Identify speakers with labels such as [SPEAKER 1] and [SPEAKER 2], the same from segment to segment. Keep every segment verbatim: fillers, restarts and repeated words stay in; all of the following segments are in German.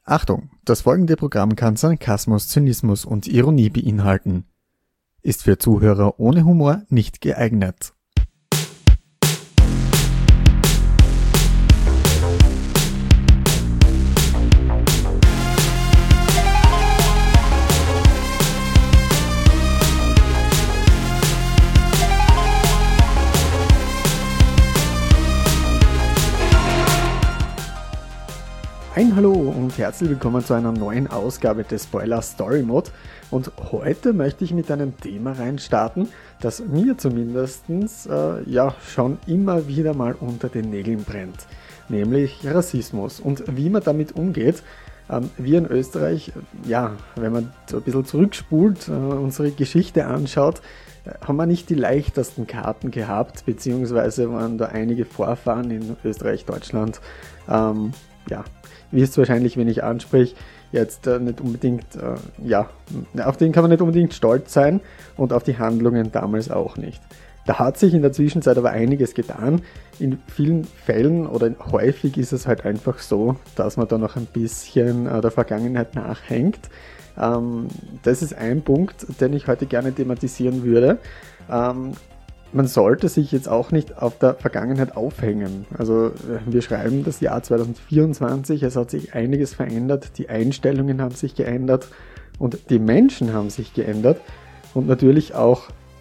[SPEAKER 1] Achtung, das folgende Programm kann Sarkasmus, Zynismus und Ironie beinhalten. Ist für Zuhörer ohne Humor nicht geeignet. Ein Hallo und herzlich willkommen zu einer neuen Ausgabe des Spoiler Story Mode, und heute möchte ich mit einem Thema reinstarten, das mir zumindest äh, ja, schon immer wieder mal unter den Nägeln brennt, nämlich Rassismus und wie man damit umgeht. Ähm, wir in Österreich, ja, wenn man so ein bisschen zurückspult, äh, unsere Geschichte anschaut, äh, haben wir nicht die leichtesten Karten gehabt, beziehungsweise waren da einige Vorfahren in Österreich, Deutschland, ähm, ja, wie es wahrscheinlich, wenn ich anspreche, jetzt äh, nicht unbedingt, äh, ja, auf den kann man nicht unbedingt stolz sein und auf die Handlungen damals auch nicht. Da hat sich in der Zwischenzeit aber einiges getan. In vielen Fällen oder häufig ist es halt einfach so, dass man da noch ein bisschen äh, der Vergangenheit nachhängt. Ähm, das ist ein Punkt, den ich heute gerne thematisieren würde. Ähm, Man sollte sich jetzt auch nicht auf der Vergangenheit aufhängen. Also wir schreiben das Jahr zwanzig vierundzwanzig, es hat sich einiges verändert, die Einstellungen haben sich geändert und die Menschen haben sich geändert und natürlich auch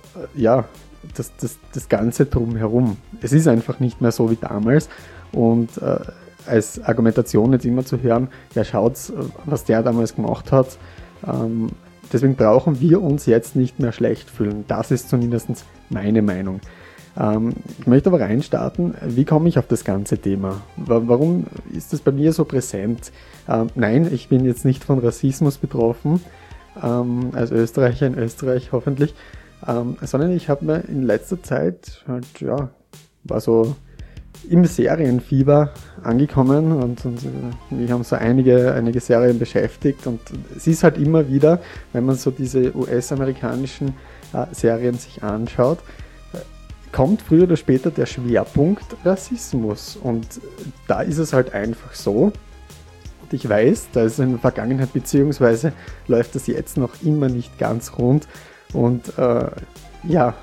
[SPEAKER 1] ja, das, das, das Ganze drumherum. Es ist einfach nicht mehr so wie damals und äh, als Argumentation jetzt immer zu hören, ja schaut's, was der damals gemacht hat, ähm, deswegen brauchen wir uns jetzt nicht mehr schlecht fühlen. Das ist zumindest meine Meinung. Ähm, ich möchte aber reinstarten, wie komme ich auf das ganze Thema? Warum ist das bei mir so präsent? Ähm, nein, ich bin jetzt nicht von Rassismus betroffen, ähm, als Österreicher in Österreich hoffentlich, ähm, sondern ich habe mir in letzter Zeit, halt, ja, war so im Serienfieber angekommen und, und wir haben so einige, einige Serien beschäftigt und es ist halt immer wieder, wenn man so diese U S-amerikanischen äh, Serien sich anschaut, äh, kommt früher oder später der Schwerpunkt Rassismus und da ist es halt einfach so, und ich weiß, da ist in der Vergangenheit beziehungsweise läuft das jetzt noch immer nicht ganz rund und äh, ja,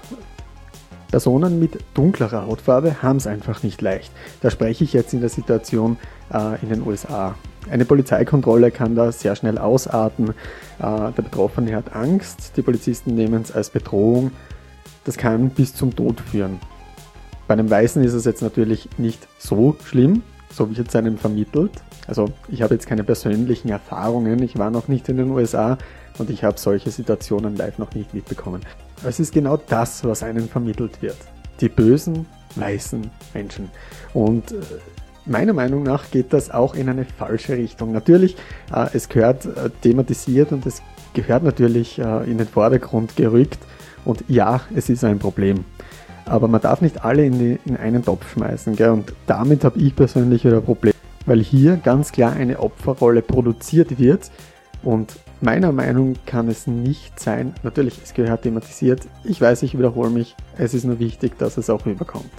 [SPEAKER 1] Personen mit dunklerer Hautfarbe haben es einfach nicht leicht. Da spreche ich jetzt in der Situation äh, in den U S A. Eine Polizeikontrolle kann da sehr schnell ausarten. Äh, der Betroffene hat Angst, die Polizisten nehmen es als Bedrohung. Das kann bis zum Tod führen. Bei einem Weißen ist es jetzt natürlich nicht so schlimm, so wie jetzt einem vermittelt. Also ich habe jetzt keine persönlichen Erfahrungen, ich war noch nicht in den U S A und ich habe solche Situationen live noch nicht mitbekommen. Es ist genau das, was einem vermittelt wird. Die bösen, weißen Menschen. Und äh, meiner Meinung nach geht das auch in eine falsche Richtung. Natürlich, äh, es gehört äh, thematisiert und es gehört natürlich äh, in den Vordergrund gerückt. Und ja, es ist ein Problem. Aber man darf nicht alle in, die, in einen Topf schmeißen. Gell? Und damit habe ich persönlich wieder ein Problem. Weil hier ganz klar eine Opferrolle produziert wird. Und meiner Meinung nach kann es nicht sein, natürlich, es gehört thematisiert, ich weiß, ich wiederhole mich, es ist nur wichtig, dass es auch rüberkommt.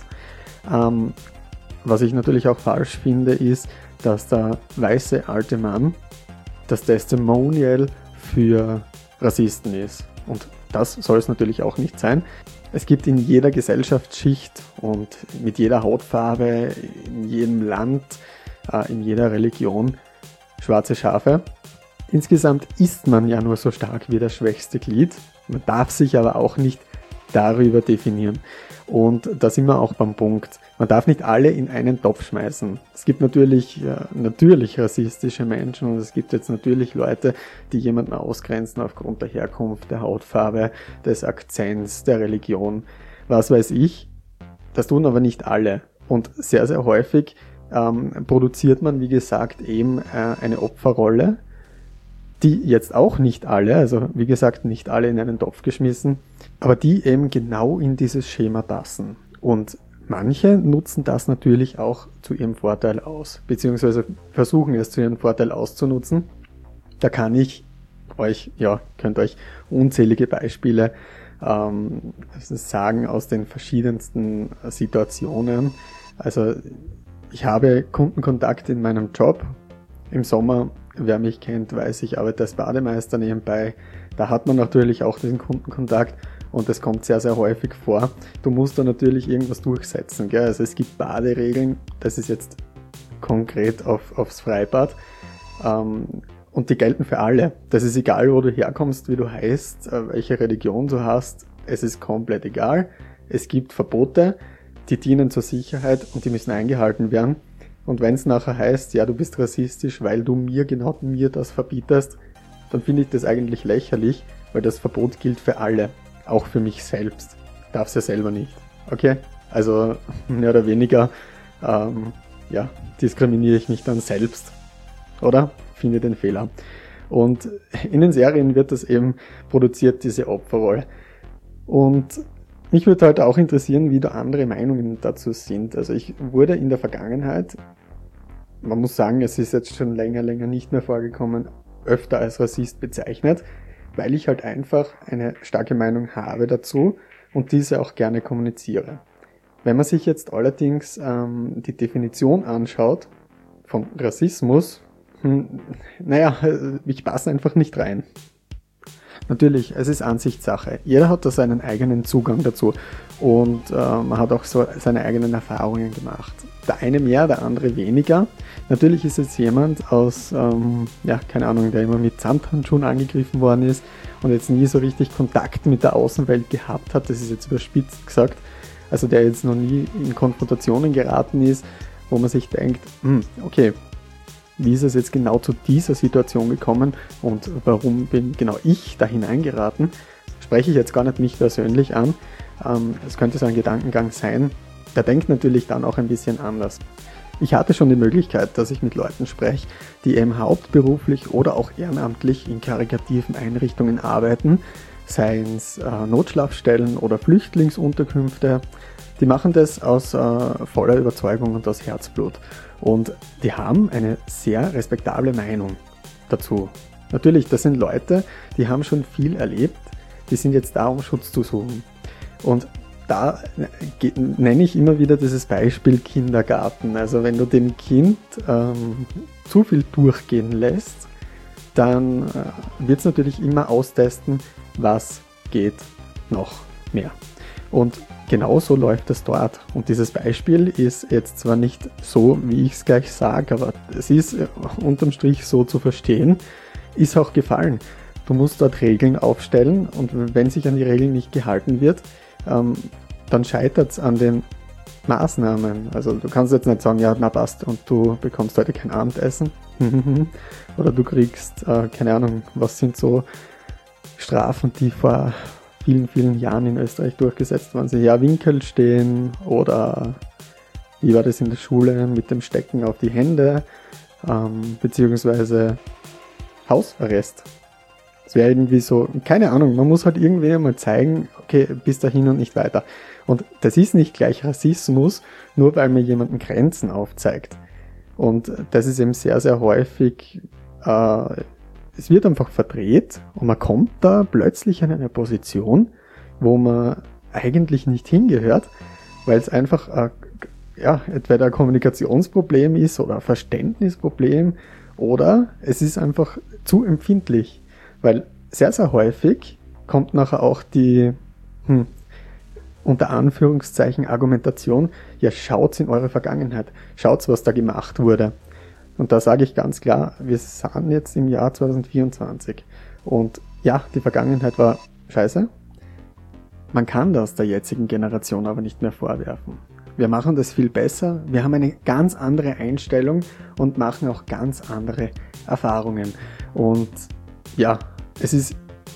[SPEAKER 1] Ähm, was ich natürlich auch falsch finde, ist, dass der weiße alte Mann das Testimonial für Rassisten ist. Und das soll es natürlich auch nicht sein. Es gibt in jeder Gesellschaftsschicht und mit jeder Hautfarbe, in jedem Land, äh, in jeder Religion schwarze Schafe. Insgesamt ist man ja nur so stark wie das schwächste Glied. Man darf sich aber auch nicht darüber definieren. Und da sind wir auch beim Punkt. Man darf nicht alle in einen Topf schmeißen. Es gibt natürlich, äh, natürlich rassistische Menschen und es gibt jetzt natürlich Leute, die jemanden ausgrenzen aufgrund der Herkunft, der Hautfarbe, des Akzents, der Religion, was weiß ich. Das tun aber nicht alle. Und sehr, sehr häufig ähm, produziert man, wie gesagt, eben äh, eine Opferrolle, die jetzt auch nicht alle, also wie gesagt, nicht alle in einen Topf geschmissen, aber die eben genau in dieses Schema passen. Und manche nutzen das natürlich auch zu ihrem Vorteil aus, beziehungsweise versuchen es zu ihrem Vorteil auszunutzen. Da kann ich euch, ja, könnt euch unzählige Beispiele ähm, sagen aus den verschiedensten Situationen. Also ich habe Kundenkontakt in meinem Job. Im Sommer wer mich kennt, weiß, ich arbeite als Bademeister nebenbei. Da hat man natürlich auch diesen Kundenkontakt und das kommt sehr, sehr häufig vor. Du musst da natürlich irgendwas durchsetzen, gell? Also es gibt Baderegeln, das ist jetzt konkret auf, aufs Freibad, ähm, und die gelten für alle. Das ist egal, wo du herkommst, wie du heißt, welche Religion du hast, es ist komplett egal. Es gibt Verbote, die dienen zur Sicherheit und die müssen eingehalten werden. Und wenn es nachher heißt, ja, du bist rassistisch, weil du mir, genau mir das verbietest, dann finde ich das eigentlich lächerlich, weil das Verbot gilt für alle, auch für mich selbst. Ich darf es ja selber nicht. Okay? Also mehr oder weniger ähm, ja, diskriminiere ich mich dann selbst. Oder? Finde den Fehler. Und in den Serien wird das eben produziert, diese Opferrolle. Und mich würde halt auch interessieren, wie da andere Meinungen dazu sind. Also ich wurde in der Vergangenheit, man muss sagen, es ist jetzt schon länger, länger nicht mehr vorgekommen, öfter als Rassist bezeichnet, weil ich halt einfach eine starke Meinung habe dazu und diese auch gerne kommuniziere. Wenn man sich jetzt allerdings ähm, die Definition anschaut von Rassismus, hm, naja, ich passe einfach nicht rein. Natürlich, es ist Ansichtssache. Jeder hat da seinen eigenen Zugang dazu und äh, man hat auch so seine eigenen Erfahrungen gemacht. Der eine mehr, der andere weniger. Natürlich ist es jemand aus, ähm, ja, keine Ahnung, der immer mit Samthandschuhen angegriffen worden ist und jetzt nie so richtig Kontakt mit der Außenwelt gehabt hat, das ist jetzt überspitzt gesagt, also der jetzt noch nie in Konfrontationen geraten ist, wo man sich denkt, hm, okay, wie ist es jetzt genau zu dieser Situation gekommen und warum bin genau ich da hineingeraten, spreche ich jetzt gar nicht mich persönlich an. Ähm, es könnte so ein Gedankengang sein, der denkt natürlich dann auch ein bisschen anders. Ich hatte schon die Möglichkeit, dass ich mit Leuten spreche, die eben hauptberuflich oder auch ehrenamtlich in karitativen Einrichtungen arbeiten, seien es äh, Notschlafstellen oder Flüchtlingsunterkünfte. Die machen das aus äh, voller Überzeugung und aus Herzblut. Und die haben eine sehr respektable Meinung dazu. Natürlich, das sind Leute, die haben schon viel erlebt, die sind jetzt da, um Schutz zu suchen. Und da nenne ich immer wieder dieses Beispiel Kindergarten. Also wenn du dem Kind ähm, zu viel durchgehen lässt, dann äh, wird es natürlich immer austesten, was geht noch mehr. Und genauso läuft es dort. Und dieses Beispiel ist jetzt zwar nicht so, wie ich es gleich sage, aber es ist äh, unterm Strich so zu verstehen, ist auch gefallen. Du musst dort Regeln aufstellen und wenn sich an die Regeln nicht gehalten wird, ähm, dann scheitert es an den Maßnahmen. Also du kannst jetzt nicht sagen, ja, na passt und du bekommst heute kein Abendessen. Oder du kriegst, äh, keine Ahnung, was sind so Strafen, die vor vielen, vielen Jahren in Österreich durchgesetzt waren. Ja, Winkel stehen oder wie war das in der Schule mit dem Stecken auf die Hände, ähm, beziehungsweise Hausarrest. Das wäre irgendwie so, keine Ahnung, man muss halt irgendwie mal zeigen, okay, bis dahin und nicht weiter. Und das ist nicht gleich Rassismus, nur weil mir jemand Grenzen aufzeigt. Und das ist eben sehr, sehr häufig, äh, es wird einfach verdreht und man kommt da plötzlich in eine Position, wo man eigentlich nicht hingehört, weil es einfach äh, ja, entweder ein Kommunikationsproblem ist oder ein Verständnisproblem oder es ist einfach zu empfindlich. Weil sehr, sehr häufig kommt nachher auch die, hm, unter Anführungszeichen, Argumentation, ja, schaut's in eure Vergangenheit, schaut's, was da gemacht wurde. Und da sage ich ganz klar, wir sind jetzt im Jahr zwanzig vierundzwanzig. Und ja, die Vergangenheit war scheiße. Man kann das der jetzigen Generation aber nicht mehr vorwerfen. Wir machen das viel besser, wir haben eine ganz andere Einstellung und machen auch ganz andere Erfahrungen. Und ja, es ist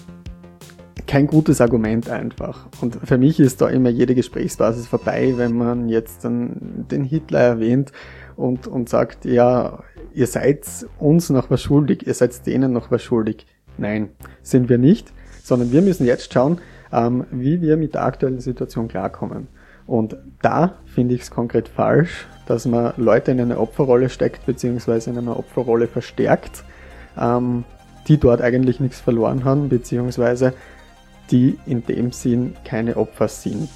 [SPEAKER 1] kein gutes Argument einfach. Und für mich ist da immer jede Gesprächsbasis vorbei, wenn man jetzt dann den Hitler erwähnt und, und sagt, ja, ihr seid uns noch was schuldig, ihr seid denen noch was schuldig. Nein, sind wir nicht, sondern wir müssen jetzt schauen, ähm, wie wir mit der aktuellen Situation klarkommen. Und da finde ich es konkret falsch, dass man Leute in eine Opferrolle steckt, beziehungsweise in einer Opferrolle verstärkt, ähm, die dort eigentlich nichts verloren haben, beziehungsweise die in dem Sinn keine Opfer sind.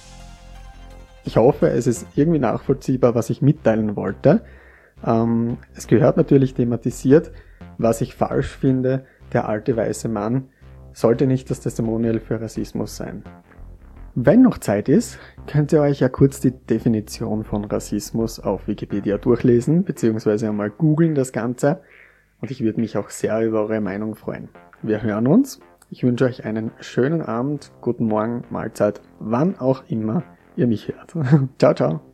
[SPEAKER 1] Ich hoffe, es ist irgendwie nachvollziehbar, was ich mitteilen wollte. Ähm, es gehört natürlich thematisiert. was ich falsch finde, der alte weiße Mann sollte nicht das Testimonial für Rassismus sein. Wenn noch Zeit ist, könnt ihr euch ja kurz die Definition von Rassismus auf Wikipedia durchlesen, beziehungsweise einmal googeln das Ganze. Und ich würde mich auch sehr über eure Meinung freuen. Wir hören uns. Ich wünsche euch einen schönen Abend, guten Morgen, Mahlzeit, wann auch immer ihr mich hört. Ciao, ciao.